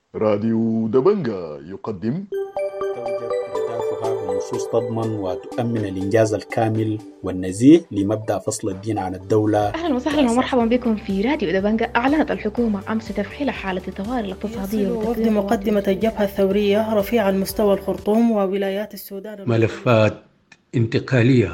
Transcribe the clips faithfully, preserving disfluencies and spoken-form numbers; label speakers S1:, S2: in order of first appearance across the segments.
S1: راديو دبنجا يقدم.
S2: توجب أهدافها بنصوص تضمن وتؤمن الإنجاز الكامل والنزيه لمبدأ فصل الدين عن الدولة
S3: أهلا وسهلا
S2: كأساس.
S3: ومرحبا بكم في راديو دبنجة. أعلنت الحكومة أمس تفعيل حالة الطوارئ الاقتصادية
S4: يصل وفد
S3: وتكوين
S4: مقدمة الجبهة الثورية رفيع المستوى الخرطوم وولايات السودان
S5: ملفات انتقالية.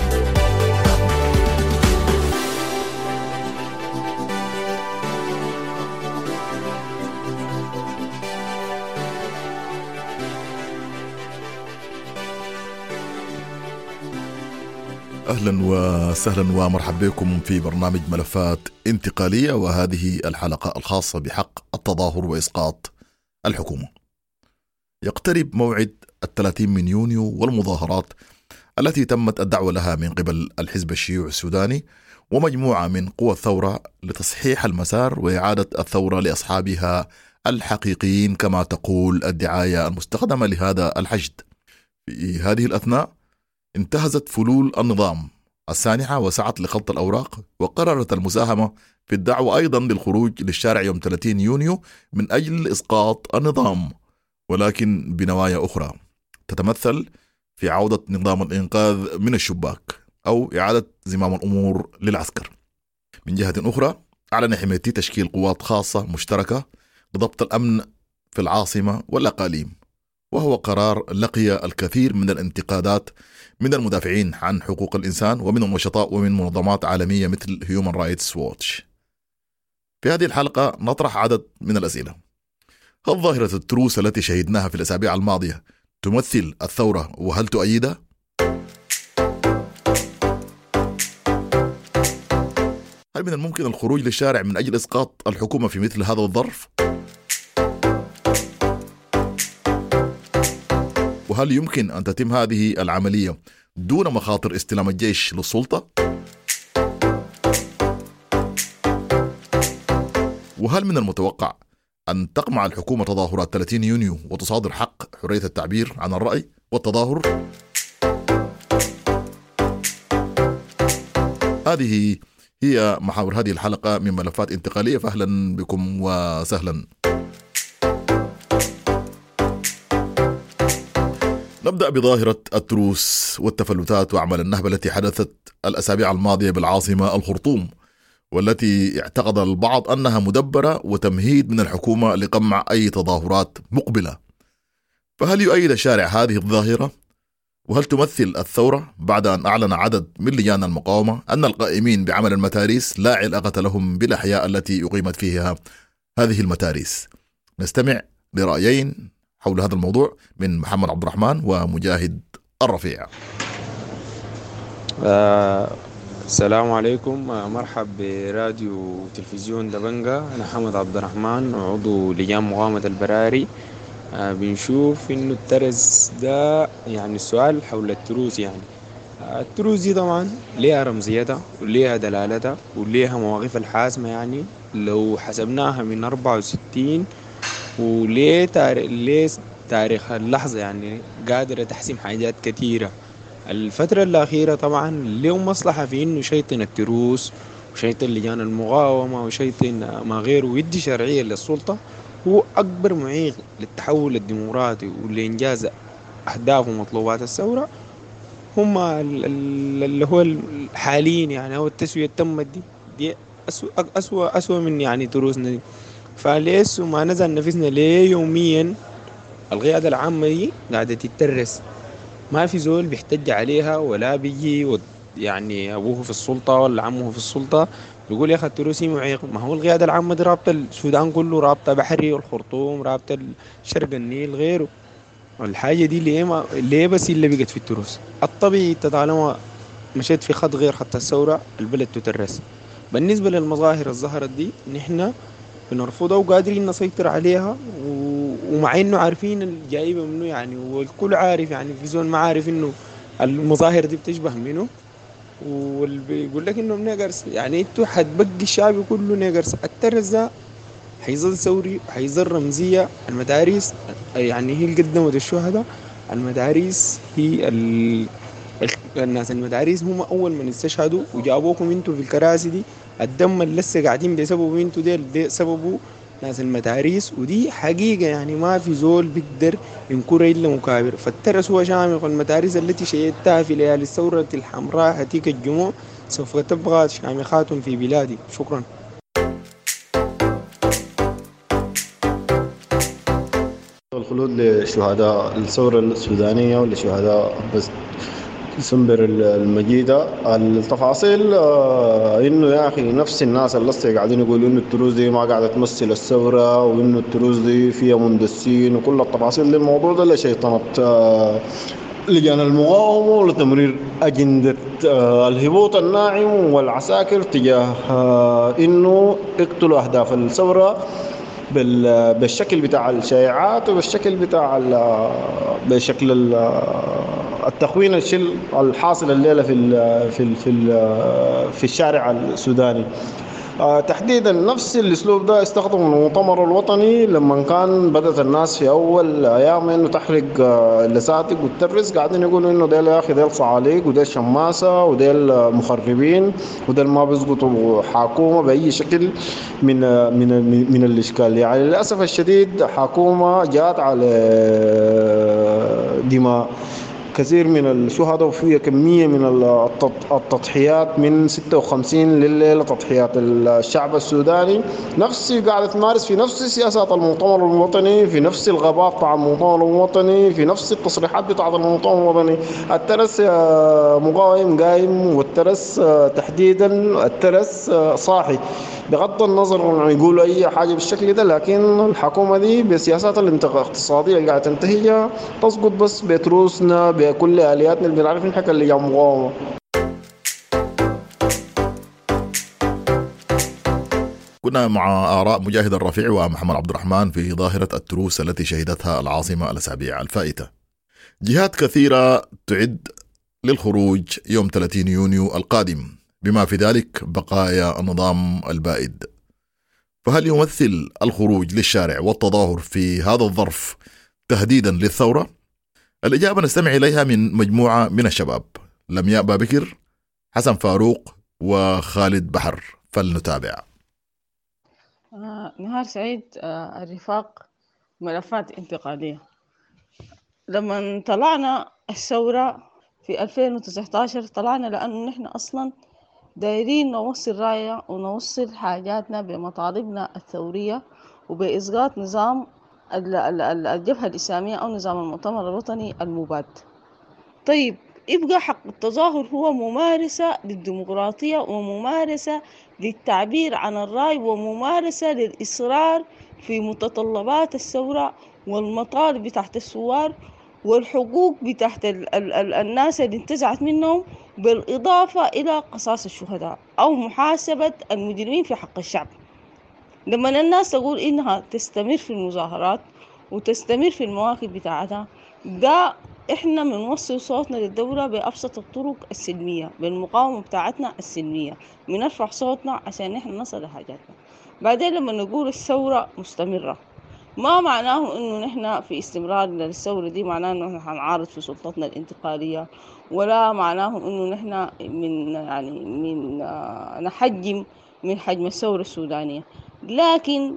S6: أهلا وسهلا ومرحبا بكم في برنامج ملفات انتقالية، وهذه الحلقة الخاصة بحق التظاهر وإسقاط الحكومة. يقترب موعد الثلاثين من يونيو والمظاهرات التي تمت الدعوة لها من قبل الحزب الشيوعي السوداني ومجموعة من قوى الثورة لتصحيح المسار وإعادة الثورة لأصحابها الحقيقيين كما تقول الدعاية المستخدمة لهذا الحشد. في هذه الأثناء انتهزت فلول النظام السانحة وسعت لخلط الأوراق، وقررت المساهمة في الدعوة أيضا للخروج للشارع يوم ثلاثين يونيو من أجل إسقاط النظام، ولكن بنوايا أخرى تتمثل في عودة نظام الإنقاذ من الشباك أو إعادة زمام الأمور للعسكر. من جهة أخرى أعلن حميتي تشكيل قوات خاصة مشتركة لضبط الأمن في العاصمة والأقاليم، وهو قرار لقي الكثير من الانتقادات من المدافعين عن حقوق الإنسان ومن النشطاء ومن منظمات عالمية مثل هيومن رايتس ووتش. في هذه الحلقة نطرح عدد من الأسئلة. هل ظاهرة التروس التي شهدناها في الأسابيع الماضية تمثل الثورة وهل تؤيدها؟ هل من الممكن الخروج للشارع من أجل إسقاط الحكومة في مثل هذا الظرف؟ وهل يمكن أن تتم هذه العملية دون مخاطر استلام الجيش للسلطة؟ وهل من المتوقع أن تقمع الحكومة تظاهرات ثلاثين يونيو وتصادر حق حرية التعبير عن الرأي والتظاهر؟ هذه هي محاور هذه الحلقة من ملفات انتقالية، فأهلا بكم وسهلا. نبدأ بظاهرة التروس والتفلتات وأعمال النهب التي حدثت الأسابيع الماضية بالعاصمة الخرطوم، والتي اعتقد البعض أنها مدبرة وتمهيد من الحكومة لقمع أي تظاهرات مقبلة. فهل يؤيد الشارع هذه الظاهرة؟ وهل تمثل الثورة بعد أن أعلن عدد من لجان المقاومة أن القائمين بعمل المتاريس لا علاقة لهم بالأحياء التي أقيمت فيها هذه المتاريس؟ نستمع لرأيين حول هذا الموضوع من محمد عبد الرحمن ومجاهد الرفيع.
S7: آه السلام عليكم. آه مرحب براديو تلفزيون دبنجة. أنا محمد عبد الرحمن، عضو لجان مقاومة البراري. آه بنشوف إنه الترس ده يعني السؤال حول التروس، يعني آه التروس دي طبعا ليها رمزيتها وليها دلالتها وليها مواقف الحاسمة. يعني لو حسبناها من أربعة وستين وليه تاريخ ليه تاريخ اللحظة، يعني قادرة تحسم حاجات كثيرة. الفترة الأخيرة طبعا له مصلحة في إنه شيطن التروس وشيطن لجان المقاومة وشيطن ما غيره ويدي شرعية للسلطة. هو أكبر معيق للتحول الديمقراطي ولإنجاز أهداف ومطلوبات الثورة. هم ال- ال- اللي هو الحاليين، يعني أو التسوية التمت دي دي أسوأ أسوأ أسوأ من يعني تروسنا دي. فليس ما نزل نفسنا ليه يوميا القيادة العامة دي قاعدة تترس، ما في زول بيحتج عليها ولا بيجي ود- يعني أبوه في السلطة ولا عمه في السلطة بيقول يا أخي التروسي معيق. ما هو القيادة العامة دي رابطة السودان كله، رابطة بحري والخرطوم، رابطة شرق النيل غيره. والحاجة دي ليه ما ليه بس اللي بقت في التروس؟ الطبيعي انت طالما مشيت في خط غير خط الثورة البلد تترس. بالنسبة للمظاهر الظهرت دي نحن بنرفضها وقادرين نسيطر عليها، و... ومع انه عارفين الجايبة منه، يعني والكل عارف، يعني في زول ما عارف انه المظاهر دي بتشبه منه، واللي بيقول لك انه نيجرز. يعني انتوا حتبقي الشعب كله نيجرز. الترس ده حيظل ثوري وحيظل رمزية. المدارس يعني هي اللي قدمت الشهداء. المدارس هي ال... الناس المدارس هم أول من استشهدوا وجابوكم انتوا في الكراسي دي. الدم اللي لسه قاعدين بسببه انتوا ديل دي سببه ناس المتاريس، ودي حقيقة يعني ما في زول بيقدر ينكر إلا مكابر. فالترس هو شامخ، والمتاريس التي شيدتها في ليالي الثورة الحمراء هتيك الجموع سوف تبقى شامخات في بلادي. شكرا.
S8: الخلود لشهداء الثورة السودانية ولشهداء بس سنبر المجيدة. التفاصيل آه انه يا اخي نفس الناس اللي لسه قاعدين يقولوا انه التروس دي ما قاعدة تمثل الثورة وانه التروس دي فيها مندسين وكل التفاصيل دي، الموضوع ده لشيطنة آه لجان المقاومة ولتمرير أجندة آه الهبوط الناعم والعساكر تجاه آه انه يقتلوا اهداف الثورة بالشكل بتاع الشائعات وبالشكل بتاع بشكل التخوين الشل الحاصل الليله في في في في الشارع السوداني. آه تحديدا نفس الاسلوب ده استخدمه المؤتمر الوطني لما كان بدات الناس في اول ايام انه تحرق آه اللساتك وتترس، قاعدين يقولوا انه ديل يا اخي ديل صعاليق وديل شماسه وديل مخربين وديل ما بيسقطوا حكومه باي شكل من آه من من, من الاشكال. يعني للاسف الشديد حكومه جات على دماء كثير من الشهداء وفيه كمية من التضحيات من ستة وخمسين لليلة، تضحيات الشعب السوداني نفس قاعدة تمارس في نفس سياسات المؤتمر الوطني، في نفس الغباء بتاع المؤتمر الوطني، في نفس التصريحات بتاع المؤتمر الوطني. الترس مقاوم قايم، والترس تحديدا الترس صاحي بغض النظر عن يقولوا أي حاجة بالشكل ده، لكن الحكومة دي بسياسات الاقتصادية اللي قاعدة تنتهجها تسقط بس بتروسنا بكل آلياتنا اللي بنعرف نحكي اللي جا مقاومة.
S6: كنا مع آراء مجاهد الرفيع ومحمد عبد الرحمن في ظاهرة التروس التي شهدتها العاصمة الأسابيع الفائتة. جهات كثيرة تعد للخروج يوم ثلاثين يونيو القادم، بما في ذلك بقايا النظام البائد. فهل يمثل الخروج للشارع والتظاهر في هذا الظرف تهديدا للثورة؟ الإجابة نستمع إليها من مجموعة من الشباب: لمياء بابكر، حسن فاروق، وخالد بحر. فلنتابع.
S9: آه نهار سعيد. آه الرفاق ملفات انتقالية. لما طلعنا الثورة في ألفين وتسعة عشر طلعنا لأنه نحن أصلا دايرين نوصل راية ونوصل حاجاتنا بمطالبنا الثورية وبإسقاط نظام الجبهة الإسلامية أو نظام المؤتمر الوطني المباد. طيب يبقى حق التظاهر هو ممارسة للديمقراطية وممارسة للتعبير عن الرأي وممارسة للإصرار في متطلبات الثورة والمطالب تحت الثوار والحقوق بتاعت ال ال ال الناس اللي انتزعت منهم، بالإضافة إلى قصاص الشهداء أو محاسبة المجرمين في حق الشعب. لما الناس تقول إنها تستمر في المظاهرات وتستمر في المواقف بتاعتها، ده إحنا بنوصل صوتنا للدولة بأبسط الطرق السلمية، بالمقاومة بتاعتنا السلمية، بنرفع صوتنا عشان إحنا نصل لحاجاتنا. بعدين لما نقول الثورة مستمرة، ما معناه إنه نحن في استمرار للثورة دي معناه إنه نحن هنعارض في سلطتنا الانتقالية، ولا معناه إنه نحن من يعني من آه نحجم من حجم الثورة السودانية. لكن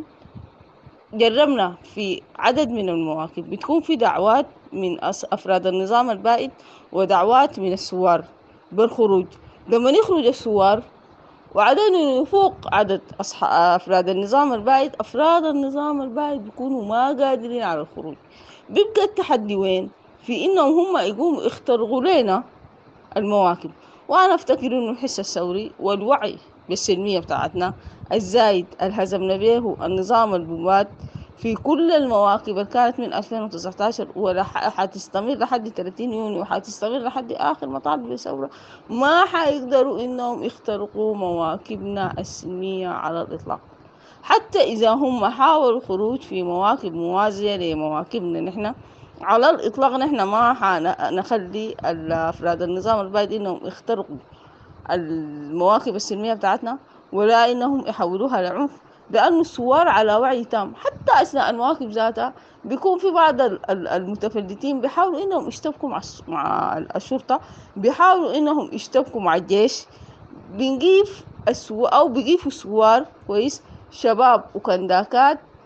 S9: جربنا في عدد من المواقف بتكون في دعوات من أفراد النظام البائد ودعوات من الثوار بالخروج. لما يخرج الثوار وعددهم يفوق عدد أفراد النظام البائد، أفراد النظام البائد بيكونوا ما قادرين على الخروج. بيبقى التحدي وين؟ في إنهم هم يقوموا يخترقوا لنا المواكب. وأنا أفتكر إنه الحس الثوري والوعي بالسلمية بتاعتنا الزايد الهزمنا به النظام المباد في كل المواقف اللي كانت من ألفين وتسعة عشر وحتستمر لحد ثلاثين يونيو وحتستمر لحد آخر مطالب الثورة، ما حيقدروا إنهم يخترقوا مواكبنا السلمية على الإطلاق. حتى إذا هم حاولوا الخروج في مواكب موازية لمواكبنا نحن، على الإطلاق نحن ما حنخلي أفراد النظام البائد إنهم يخترقوا المواكب السلمية بتاعتنا ولا إنهم يحولوها لعنف، لأن الثوار على وعي تام. حتى أثناء المواقف ذاتها بيكون في بعض المتفلتين بيحاولوا إنهم يشتبكوا مع الشرطة، بيحاولوا إنهم يشتبكوا مع الجيش. بنجيف السو أو بيجيفوا الثوار كويس شباب وكنداكات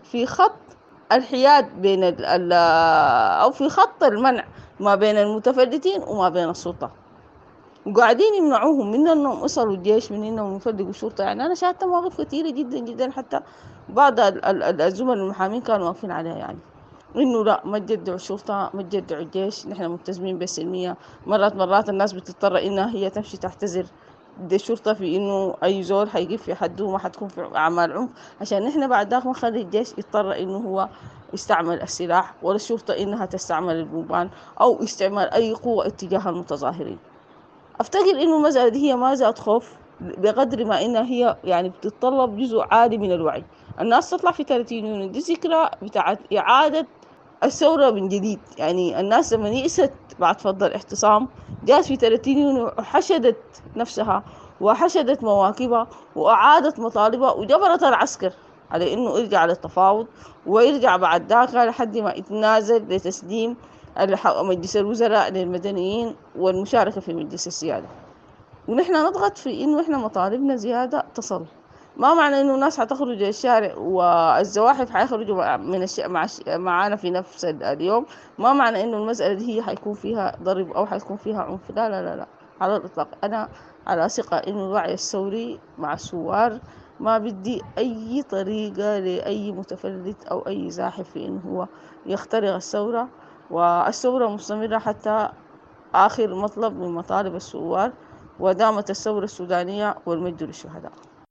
S9: في خط الحياد بين ال ال أو في خط المنع ما بين المتفلتين وما بين السلطة، وقاعدين يمنعوهم من انهم يصلوا الجيش، من انهم يفلقوا الشرطة. يعني انا شاهدت مواقف كثيرة جدا جدا، حتى بعض ال- ال- الزملاء المحامين كانوا واقفين عليها، يعني انه لا ما تجدعوا الشرطة، ما تجدعوا الجيش، نحن ملتزمين بالسلمية. مرات مرات الناس بتضطر انها هي تمشي تعتذر دي الشرطة في انه اي زول حيقف في حده وما حتكون في اعمال عنف، عشان نحن بعد ذاك ما نخلي الجيش يضطر انه هو يستعمل السلاح، ولا الشرطة انها تستعمل البوبان او استعمال اي قوة اتجاه المتظاهرين. افتكر انه المسألة دي هي ما زاد خوف بقدر ما انها هي يعني بتتطلب جزء عالي من الوعي. الناس تطلع في ثلاثين يونيو دي ذكرى بتاعت اعادة الثورة من جديد. يعني الناس لما يئست بعد فض الاعتصام جات في ثلاثين يونيو وحشدت نفسها وحشدت مواكبها وأعادت مطالبها وجبرت العسكر على إنه يرجع للتفاوض ويرجع بعد ذاك لحد ما يتنازل لتسليم مجلس الوزراء للمدنيين والمشاركة في مجلس السيادة. ونحن نضغط في إنه إحنا مطالبنا زيادة تصل. ما معنى إنه الناس حتخرج للشارع والزواحف حيخرجوا من الش... مع الش... معانا في نفس اليوم، ما معنى إنه المسألة دي هي حيكون فيها ضرب أو حيكون فيها عنف. لا لا لا لا على الإطلاق. أنا على ثقة إنه الوعي الثوري مع الثوار ما بدي أي طريقة لأي متفلت أو أي زاحف في إنه هو يخترق الثورة، والثورة مستمرة حتى آخر مطلب من مطالب الثوار، ودامت الثورة السودانية والمجد للشهداء.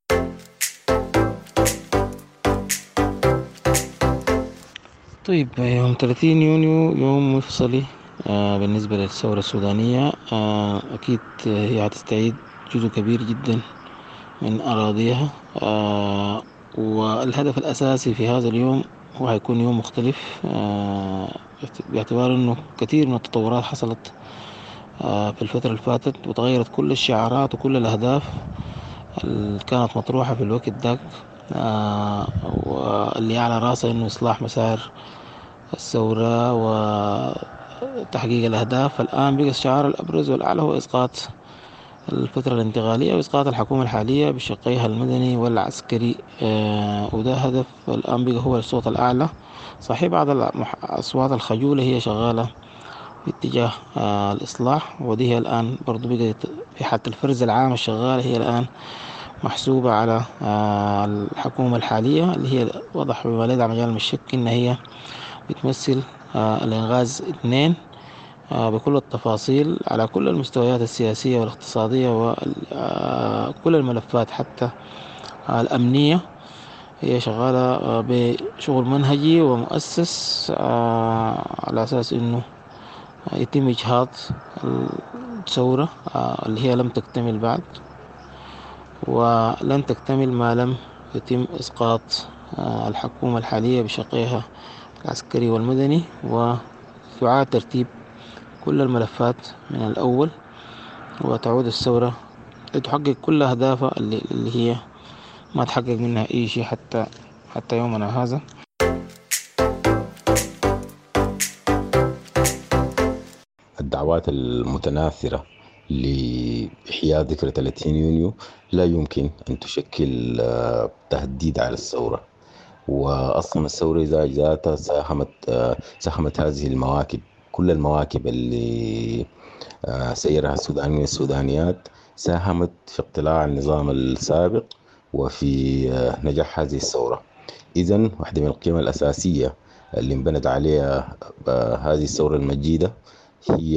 S10: طيب، يوم ثلاثين يونيو يوم مفصلي آه بالنسبة للثورة السودانية. آه أكيد هي هتستعيد جزء كبير جدا من أراضيها، آه والهدف الأساسي في هذا اليوم هو هيكون يوم مختلف، آه باعتبار أنه كثير من التطورات حصلت آه في الفترة اللي فاتت، وتغيرت كل الشعارات وكل الأهداف اللي كانت مطروحة في الوقت داك، آه واللي على رأسها أنه إصلاح مسار الثورة وتحقيق الأهداف. الآن بقى الشعار الأبرز والأعلى هو إسقاط الفترة الانتقالية وإسقاط الحكومة الحالية بشقيها المدني والعسكري، آه وده هدف الآن بقى هو الصوت الأعلى. صحيح بعض الأصوات الخجولة هي شغالة باتجاه آه الإصلاح، ودي هي الآن برضو بقى في حالة الفرز العام الشغالة هي الآن محسوبة على آه الحكومة الحالية، اللي هي وضح بما لا يدع مجال من الشك إن هي بتمثل آه الإنغاز اثنين آه بكل التفاصيل على كل المستويات السياسية والاقتصادية وكل الملفات حتى آه الأمنية. هي شغالة آه بشغل منهجي ومؤسس آه على أساس إنه يتم إجهاض الثورة آه اللي هي لم تكتمل بعد، ولن تكتمل ما لم يتم إسقاط آه الحكومة الحالية بشقيها العسكري والمدني، ويعاد ترتيب كل الملفات من الأول، وتعود الثورة لتحقق كل أهدافها اللي, اللي هي ما تحقق منها أي شيء حتى حتى يومنا هذا.
S11: الدعوات المتناثرة لإحياء ذكرى ثلاثين يونيو لا يمكن أن تشكل تهديد على الثورة، وأصلا الثورة ذاتها ساهمت ساهمت هذه المواكب، كل المواكب اللي سيرها السودانيين والسودانيات ساهمت في اقتلاع النظام السابق وفي نجاح هذه الثورة. إذن واحدة من القيم الأساسية اللي انبنت عليها هذه الثورة المجيدة هي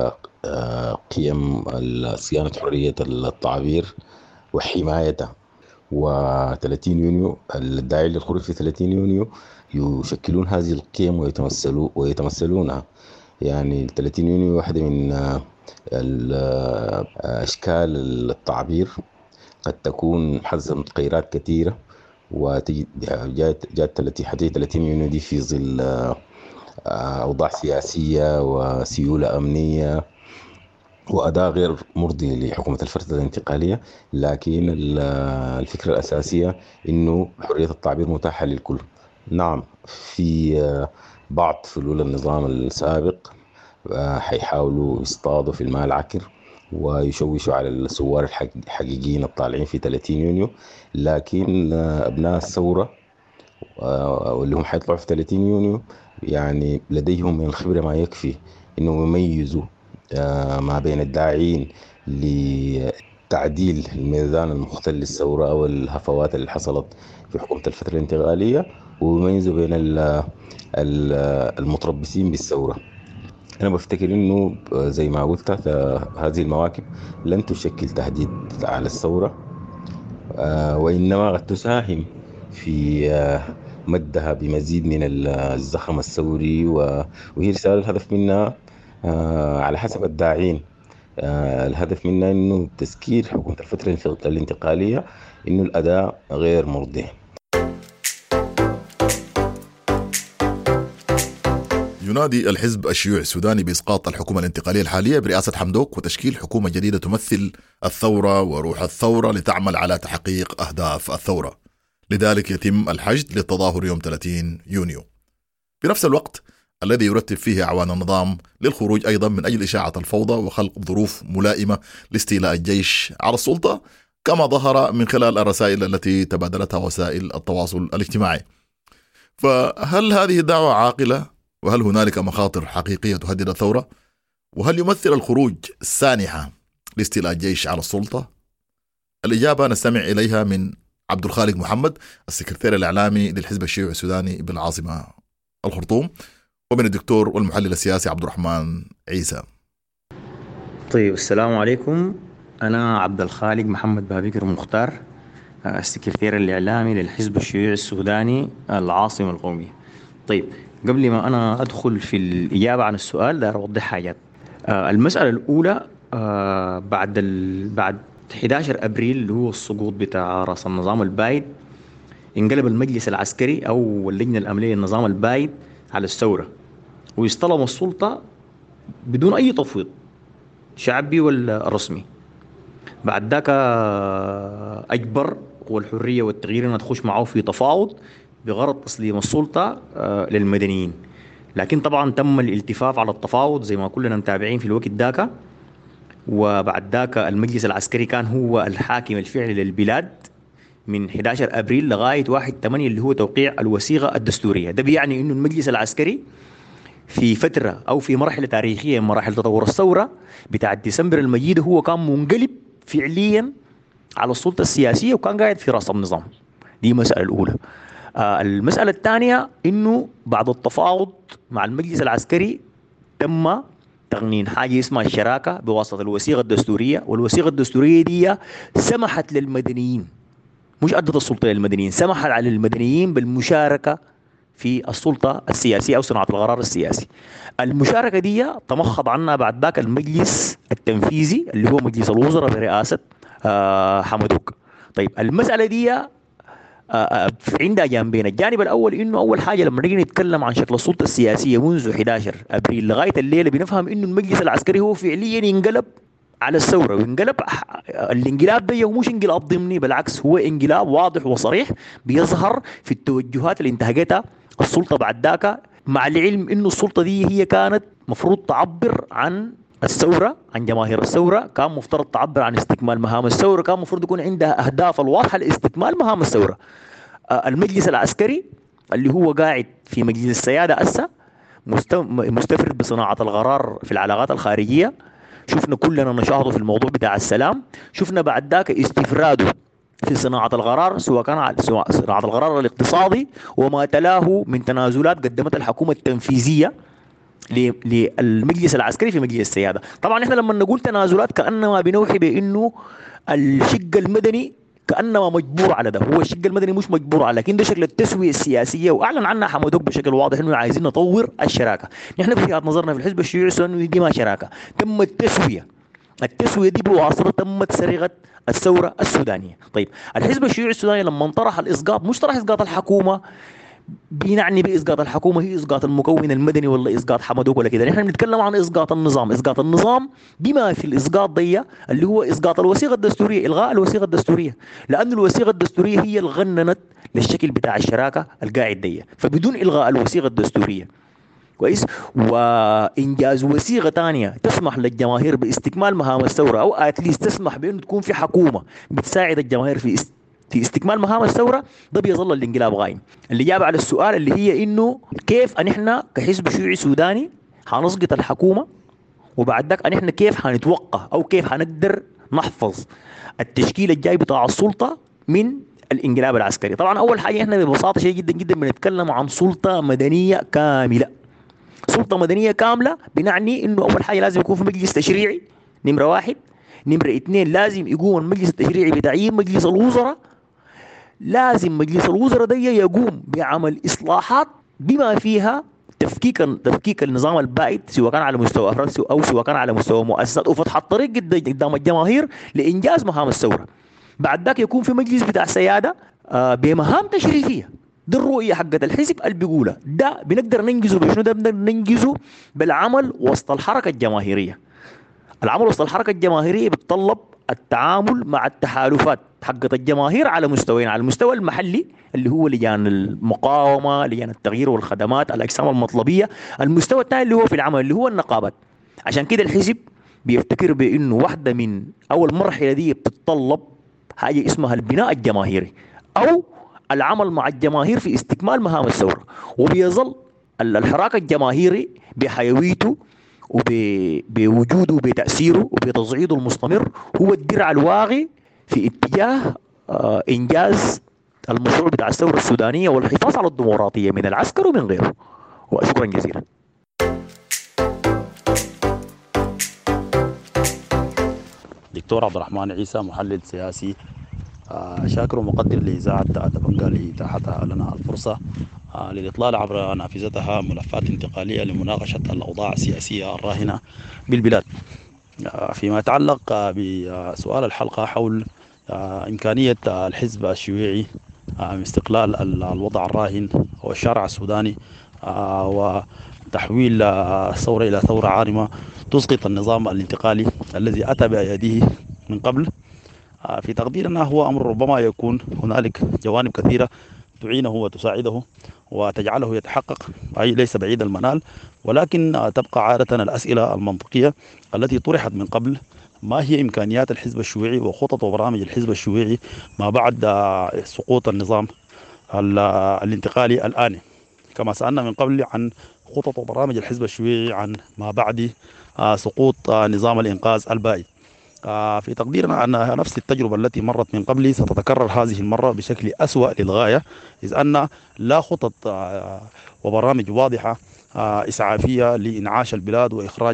S11: قيم صيانة حرية التعبير وحمايتها. وثلاثين يونيو الداعي للخروج في ثلاثين يونيو يشكلون هذه القيم ويتمثلوا ويتمثلونها. يعني ثلاثين يونيو واحدة من أشكال التعبير، قد تكون حظ متغيرات كثيرة، وجاءت جاءت ثلاثين يونيو دي في ظل أوضاع سياسية وسيولة أمنية وأداء غير مرضي لحكومة الفترة الانتقالية، لكن الفكرة الأساسية إنه حرية التعبير متاحة للكل. نعم، في بعض فلول النظام السابق حيحاولوا يصطادوا في الماء العكر ويشوشوا على الثوار الحقيقيين الطالعين في ثلاثين يونيو، لكن أبناء الثورة واللي هم حيطلعوا في ثلاثين يونيو يعني لديهم من الخبرة ما يكفي إنهم يميزوا ما بين الداعين لتعديل الميزان المختل للثورة أو الهفوات اللي حصلت في حكومة الفترة الانتقالية، ويميزوا بين المتربصين بالثورة. أنا بفتكر إنه زي ما قلت هذه المواكب لن تشكل تهديد على الثورة، وإنما قد تساهم في مدها بمزيد من الزخم الثوري، وهي رسالة الهدف منها على حسب الداعين الهدف منها إنه تذكير حكومة الفترة الانتقالية إنه الأداء غير مرضي.
S6: ينادي الحزب الشيوعي السوداني بإسقاط الحكومة الانتقالية الحالية برئاسة حمدوك وتشكيل حكومة جديدة تمثل الثورة وروح الثورة لتعمل على تحقيق أهداف الثورة. لذلك يتم الحشد للتظاهر يوم ثلاثين يونيو في نفس الوقت الذي يرتب فيه أعوان النظام للخروج أيضا من أجل إشاعة الفوضى وخلق ظروف ملائمة لاستيلاء الجيش على السلطة، كما ظهر من خلال الرسائل التي تبادلتها وسائل التواصل الاجتماعي. فهل هذه الدعوة عاقلة؟ وهل هنالك مخاطر حقيقية تهدد الثورة؟ وهل يمثل الخروج سانحة لاستيلاء الجيش على السلطة؟ الإجابة نستمع إليها من عبد الخالق محمد، السكرتير الإعلامي للحزب الشيوعي السوداني بالعاصمة الخرطوم، ومن الدكتور والمحلل السياسي عبد الرحمن عيسى.
S12: طيب، السلام عليكم. أنا عبد الخالق محمد بابكر مختار، السكرتير الإعلامي للحزب الشيوعي السوداني العاصمة القومية. طيب، قبل ما أنا أدخل في الإجابة عن السؤال ده أوضح حاجات. آه المسألة الأولى، آه بعد ال... بعد أحد عشر أبريل اللي هو السقوط بتاع رأس النظام البايد، انقلب المجلس العسكري أو اللجنة الأمنية للنظام البايد على الثورة، ويستلم السلطة بدون أي تفويض شعبي ولا رسمي. بعد ذاك أجبر قوى الحرية والتغيير أنها تخش معه في تفاوض بغرض تسليم السلطة للمدنيين، لكن طبعا تم الالتفاف على التفاوض زي ما كلنا متابعين في الوقت ذاك. وبعد ذاك المجلس العسكري كان هو الحاكم الفعلي للبلاد من أحد عشر أبريل لغاية واحد ثمانية اللي هو توقيع الوثيقة الدستورية. ده بيعني إنه المجلس العسكري في فترة أو في مرحلة تاريخية من مراحل تطور الثورة بتاع ديسمبر المجيد هو كان منقلب فعليا على السلطة السياسية وكان قاعد في رأس النظام. دي مسألة الأولى. آه المسألة الثانية إنه بعد التفاوض مع المجلس العسكري تم تقنين حاجة اسمها الشراكة بواسطة الوثيقة الدستورية، والوثيقة الدستورية دي سمحت للمدنيين، مش أدت السلطة للمدنيين، سمحت على المدنيين بالمشاركة في السلطة السياسية أو صناعة القرار السياسي. المشاركة دي تمخض عنها بعد ذاك المجلس التنفيذي اللي هو مجلس الوزراء برئاسة آه حمدوك. طيب، المسألة دي عندها جانبين. الجانب الأول إنه أول حاجة لما نيجي نتكلم عن شكل السلطة السياسية منذ أحد عشر أبريل لغاية الليلة بنفهم إنه المجلس العسكري هو فعليا ينقلب على الثورة، وينقلب الانقلاب ده مش انقلاب ضمني، بالعكس هو انقلاب واضح وصريح بيظهر في التوجهات اللي انتهجتها السلطة بعد ذاك، مع العلم إنه السلطة دي هي كانت مفروض تعبر عن الثورة، عن جماهير الثورة، كان مفترض تعبر عن استكمال مهام الثورة، كان مفروض يكون عندها أهداف الواضحة لاستكمال مهام الثورة. المجلس العسكري اللي هو قاعد في مجلس السيادة أسا مستفرد بصناعة القرار في العلاقات الخارجية، شفنا كلنا نشاهده في الموضوع بتاع السلام، شفنا بعد ذاك استفراده في صناعة القرار، سواء كان صناعة القرار الاقتصادي وما تلاه من تنازلات قدمتها الحكومة التنفيذية للمجلس العسكري في مجلس السيادة. طبعا احنا لما نقول تنازلات كأنما بنوحي بأنه الشق المدني كأنما مجبور على ده، هو الشق المدني مش مجبور على، لكن ده شكل التسوية السياسية، وأعلن عنها حمدوك بشكل واضح إنه عايزين نطور الشراكة. نحن في وجهة نظرنا في الحزب الشيوعي السوداني دي ما شراكة، تم التسوية. التسوية دي بواسطة تمت سرقة الثورة السودانية. طيب، الحزب الشيوعي السوداني لما طرح الإسقاط مش طرح إسقاط الحكومة بنعني بإسقاط الحكومة هي إسقاط المكون المدني ولا إسقاط حمدوك ولا كده، نحن بنتكلم عن إسقاط النظام. إسقاط النظام بما في الإسقاط ضيّة اللي هو إسقاط الوثيقة الدستورية، إلغاء الوثيقة الدستورية، لأن الوثيقة الدستورية هي اللي غننت للشكل بتاع الشراكة القاعد ضيّة، فبدون إلغاء الوثيقة الدستورية كويس وإنجاز وثيقة ثانية تسمح للجماهير باستكمال مهام الثورة، أو أتليست تسمح بأنه تكون في حكومة بتساعد الجماهير في في استكمال مهام الثورة ده بيظل الانقلاب غايم. الإجابة على السؤال اللي هي إنه كيف أن إحنا كحزب شيوعي سوداني حنسقط الحكومة، وبعد ذاك أن إحنا كيف حنتوقع أو كيف حنقدر نحفظ التشكيل الجاي بتاع السلطة من الانقلاب العسكري. طبعا أول حاجة إحنا ببساطة شيء جدا جدا بنتكلم عن سلطة مدنية كاملة. سلطة مدنية كاملة بنعني إنه أول حاجة لازم يكون في مجلس تشريعي نمرة واحد. نمرة اثنين لازم يقوم المجلس التشريعي بتعيين مجلس الوزراء. لازم مجلس الوزراء ده يقوم بعمل إصلاحات بما فيها تفكيك تفكيك النظام البائد سواء كان على مستوى أفراد أو سواء كان على مستوى مؤسسات، وفتح الطريق قدام الجماهير لإنجاز مهام الثورة. بعد ذاك يكون في مجلس بتاع سيادة آه بمهام تشريفية. دي الرؤية حقت الحزب اللي بيقولها. ده بنقدر ننجزه بشنو؟ ده بنقدر ننجزه بالعمل وسط الحركة الجماهيرية. العمل وسط الحركة الجماهيرية بتطلب التعامل مع التحالفات حقت الجماهير على مستويين، على المستوى المحلي اللي هو لجان المقاومة، لجان التغيير والخدمات، الأجسام المطلبية. المستوى الثاني اللي هو في العمل اللي هو النقابات. عشان كده الحزب بيفتكر بأنه واحدة من أول مرحلة دي بتتطلب حاجة اسمها البناء الجماهيري أو العمل مع الجماهير في استكمال مهام الثورة. وبيظل الحراك الجماهيري بحيويته وبوجوده وبتأثيره وبتصعيده المستمر هو الدرع الواغي في اتجاه آه إنجاز المشروع بتاع الثورة السودانية والحفاظ على الديمقراطية من العسكر ومن غيره. وشكرا جزيلا.
S2: دكتور عبد الرحمن عيسى، محلل سياسي، آه شاكر ومقدر لإذاعة دبنجة لإتاحتها لنا الفرصة آه للإطلال عبر نافذتها ملفات انتقالية لمناقشة الأوضاع السياسية الراهنة بالبلاد. آه فيما يتعلق آه بسؤال الحلقة حول آه إمكانية آه الحزب الشيوعي آه من استقلال الوضع الراهن والشارع السوداني آه وتحويل آه الثورة إلى ثورة عارمة تسقط النظام الانتقالي الذي أتى بأيديه من قبل. في تقديرنا هو أمر ربما يكون هنالك جوانب كثيرة تعينه وتساعده وتجعله يتحقق، أي ليس بعيد المنال، ولكن تبقى عادة الأسئلة المنطقية التي طرحت من قبل: ما هي إمكانيات الحزب الشيوعي وخطط وبرامج الحزب الشيوعي ما بعد سقوط النظام الانتقالي الآن؟ كما سألنا من قبل عن خطط وبرامج الحزب الشيوعي عن ما بعد سقوط نظام الإنقاذ البائد. في تقديرنا أن نفس التجربة التي مرت من قبل ستتكرر هذه المرة بشكل أسوأ للغاية، إذ أن لا خطط وبرامج واضحة إسعافية لإنعاش البلاد وإخراج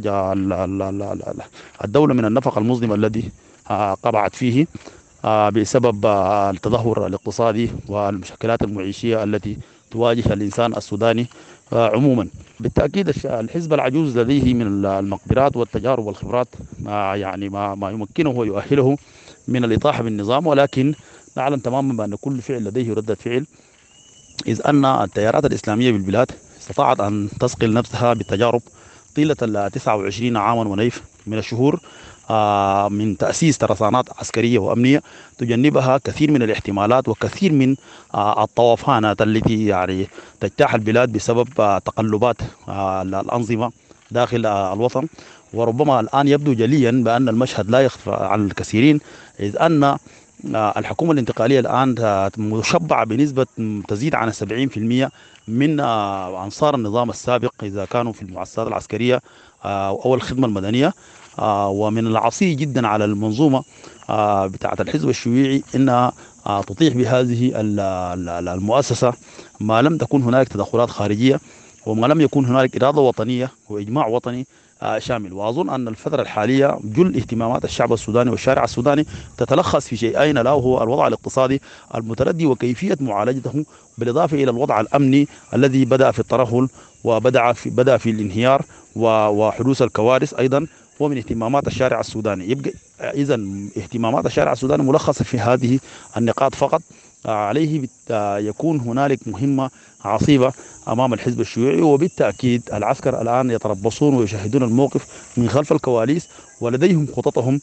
S2: الدولة من النفق المظلم الذي قبعت فيه بسبب التدهور الاقتصادي والمشكلات المعيشية التي تواجه الإنسان السوداني عموما. بالتأكيد الحزب العجوز لديه من المقدرات والتجارب والخبرات ما يعني ما, ما يمكنه ويؤهله من الإطاحة بالنظام، ولكن نعلم تماما بأن كل فعل لديه ردة فعل، إذ أن التيارات الإسلامية بالبلاد استطاعت أن تثقل نفسها بالتجارب طيلة تسعة وعشرين عاما ونيف من الشهور من تأسيس ترسانات عسكرية وأمنية تجنبها كثير من الاحتمالات وكثير من الطوفانات التي يعني تجتاح البلاد بسبب تقلبات الأنظمة داخل الوطن. وربما الآن يبدو جليا بأن المشهد لا يخفى عن الكثيرين، إذ أن الحكومة الانتقالية الآن مشبعة بنسبة تزيد عن سبعين بالمئة من أنصار النظام السابق إذا كانوا في المؤسسات العسكرية أو الخدمة المدنية. ومن العصي جدا على المنظومة بتاعة الحزب الشيوعي أنها تطيح بهذه المؤسسة ما لم تكن هناك تدخلات خارجية وما لم يكن هناك إرادة وطنية وإجماع وطني شامل. وأظن أن الفترة الحالية جل اهتمامات الشعب السوداني والشارع السوداني تتلخص في شيئين، لا هو الوضع الاقتصادي المتردي وكيفية معالجته، بالإضافة إلى الوضع الأمني الذي بدأ في الترهل وبدأ في بدأ في الانهيار وحدوث الكوارث أيضا، ومن اهتمامات الشارع السوداني. يبقى إذا اهتمامات الشارع السوداني ملخصة في هذه النقاط فقط. عليه يكون هنالك مهمة عصيبة أمام الحزب الشيوعي، وبالتأكيد العسكر الآن يتربصون ويشاهدون الموقف من خلف الكواليس ولديهم خططهم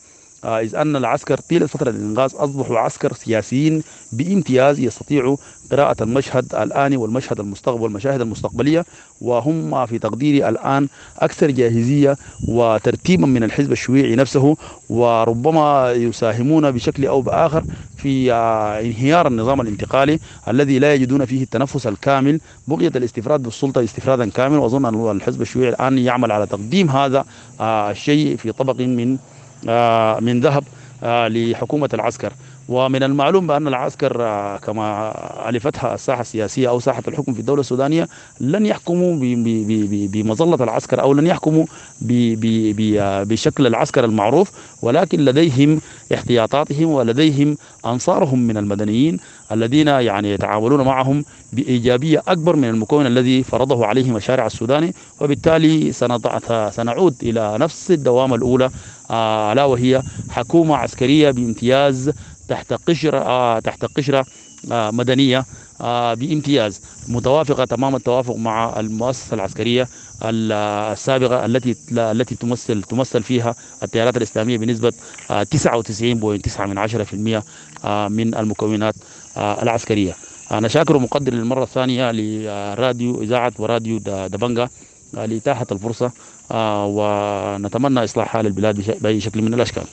S2: إذ أن العسكر طيلة فترة الإنغاز أصبحوا عسكر سياسيين بامتياز يستطيعوا قراءة المشهد الآني والمشهد المستقبل والمشاهد المستقبلية، وهم في تقديري الآن أكثر جاهزية وترتيبا من الحزب الشيوعي نفسه، وربما يساهمون بشكل أو بآخر في انهيار النظام الانتقالي الذي لا يجدون فيه التنفس الكامل بغية الاستفراد بالسلطة استفرادا كاملا. وأظن أن الحزب الشيوعي الآن يعمل على تقديم هذا الشيء في طبق من من ذهب لحكومة العسكر. ومن المعلوم بأن العسكر كما ألفتها الساحة السياسية أو ساحة الحكم في الدولة السودانية لن يحكموا بمظلة العسكر أو لن يحكموا بشكل العسكر المعروف، ولكن لديهم احتياطاتهم ولديهم أنصارهم من المدنيين الذين يعني يتعاملون معهم بإيجابية أكبر من المكون الذي فرضه عليهم الشارع السوداني. وبالتالي سنعود إلى نفس الدوامة الأولى، ألا وهي حكومة عسكرية بامتياز تحت قشرة تحت قشرة مدنية بامتياز، متوافقة تمام التوافق مع المؤسسة العسكرية السابقة التي التي تمثل تمثل فيها التيارات الإسلامية بنسبة تسعة وتسعين فاصلة تسعة بالمئة من المكونات العسكرية. أنا شاكر ومقدر للمرة الثانية لراديو إذاعة وراديو دبنجا لإتاحة الفرصة، ونتمنى إصلاح حال البلاد بأي شكل من الأشكال.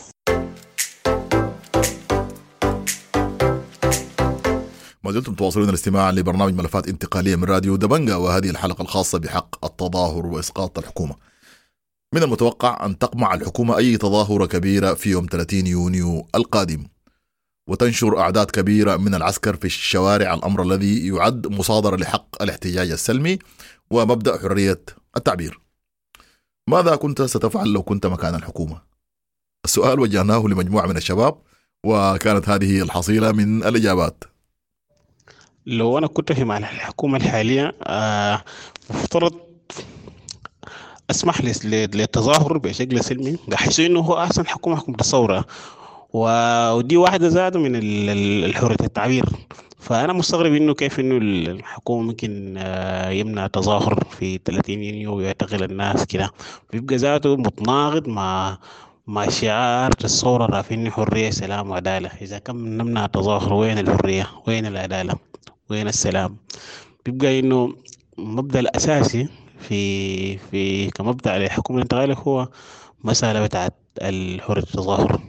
S6: ما زلتم تواصلون الاستماع لبرنامج ملفات انتقالية من راديو دبنجا، وهذه الحلقة الخاصة بحق التظاهر وإسقاط الحكومة. من المتوقع أن تقمع الحكومة أي تظاهرة كبيرة في يوم ثلاثين يونيو القادم، وتنشر أعداد كبيرة من العسكر في الشوارع، الأمر الذي يعد مصادرة لحق الاحتجاج السلمي ومبدأ حرية التعبير. ماذا كنت ستفعل لو كنت مكان الحكومة؟ السؤال وجهناه لمجموعة من الشباب، وكانت هذه الحصيلة من الإجابات.
S13: لو أنا كنت في مع الحكومة الحالية آه مفترض أسمح للتظاهر بشكل سلمي، بحيث إنه هو أحسن حكومة حكومة الثورة، ودي واحدة زاد من الحرية التعبير. فأنا مستغرب إنه كيف إنه الحكومة ممكن يمنع تظاهر في ثلاثين يونيو ويعتقل الناس كده، بيبقى ذاته متناقض مع مع شعار الثورة رافعين حرية سلام وعدالة. إذا كان نمنع تظاهر، وين الحرية؟ وين العدالة؟ وين السلام؟ بيبقى إنه المبدأ الأساسي في في كمبدأ للحكومة الانتقالية هو مسألة بتاعت الحرية التظاهر.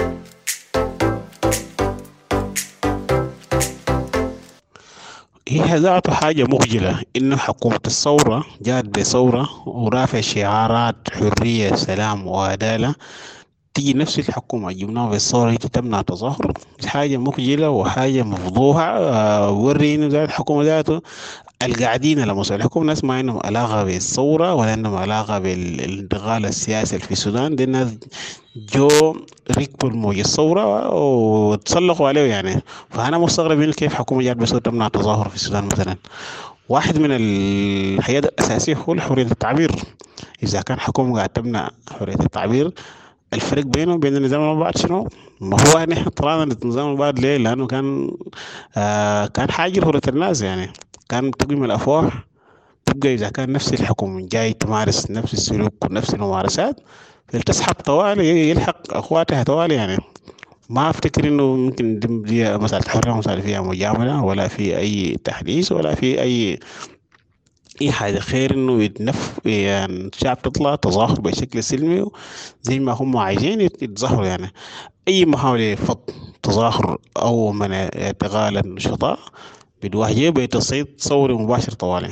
S13: هي ذاته حاجة مخجلة إنه حكومة الثورة جات بثورة ورافع شعارات حرية سلام وعدالة، تيجي نفس الحكومة جبناها بالثورة يجي تمنع تظاهر. حاجة مخجلة وحاجة مفضوحة. أه وري إنه ذات الحكومة ذاته القاعدين على مسؤول الحكومة ناس ما عندهم علاقة بالثورة ولا عندهم علاقة بالانتقال السياسي في السودان. دي الناس جو ركبوا الموجة الثورة وتسلقوا عليه يعني. فأنا مستغرب إنه كيف حكومة جات بس تمنع تظاهر في السودان مثلا. واحد من الحياة الأساسية هو حرية التعبير. إذا كان حكومة قاعد تمنع حرية التعبير، الفرق بينه وبين النظام المبعد شنو؟ ما هو يعني احنا طلعنا النظام المبعد ليه؟ لأنه كان آه كان حاجة حرية الناس يعني، كان تقويم الأفواه. تبقى إذا كان نفس الحكومة جاي تمارس نفس السلوك ونفس الممارسات تسحب طوالي يلحق أخواتها طوالي يعني. ما أفتكر إنه ممكن دي مسألة حرية مسألة فيها مجاملة ولا في أي تحديث ولا في أي أي حاجة. خير إنه يتنف يعني الشعب تطلع تظاهر بشكل سلمي زي ما هم عايزين يتظاهروا يعني. أي محاولة فض تظاهر أو من اعتقال النشطاء بدواجه بتصعيد ثوري مباشر طوالي.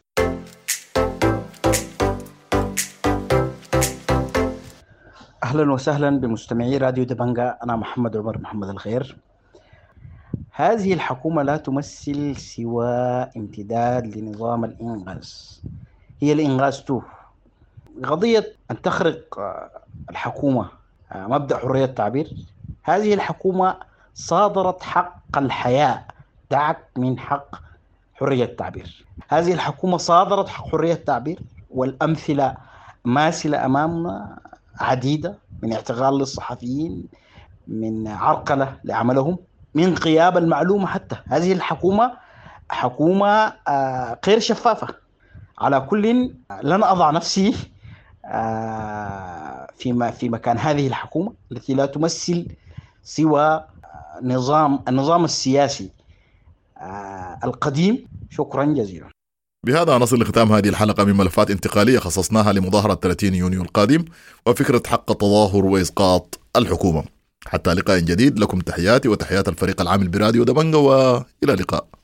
S14: أهلا وسهلا بمستمعي راديو دبنجا، أنا محمد عمر محمد الخير. هذه الحكومة لا تمثل سوى امتداد لنظام الإنغاز، هي الإنغاز تو. قضية أن تخرق الحكومة مبدأ حرية التعبير، هذه الحكومة صادرت حق الحياة، دعك من حق حرية التعبير. هذه الحكومة صادرت حق حرية التعبير، والأمثلة ماثلة أمامنا عديدة، من اعتقال للصحفيين، من عرقلة لعملهم، من غياب المعلومة. حتى هذه الحكومة حكومة غير شفافة. على كل لن أضع نفسي في في مكان هذه الحكومة التي لا تمثل سوى نظام النظام السياسي القديم. شكرا جزيلا.
S6: بهذا نصل لختام هذه الحلقة من ملفات انتقالية خصصناها لمظاهرة ثلاثين يونيو القادم وفكرة حق التظاهر وإسقاط الحكومة. حتى لقاء جديد، لكم تحياتي وتحيات الفريق العامل براديو دبنجة، وإلى اللقاء.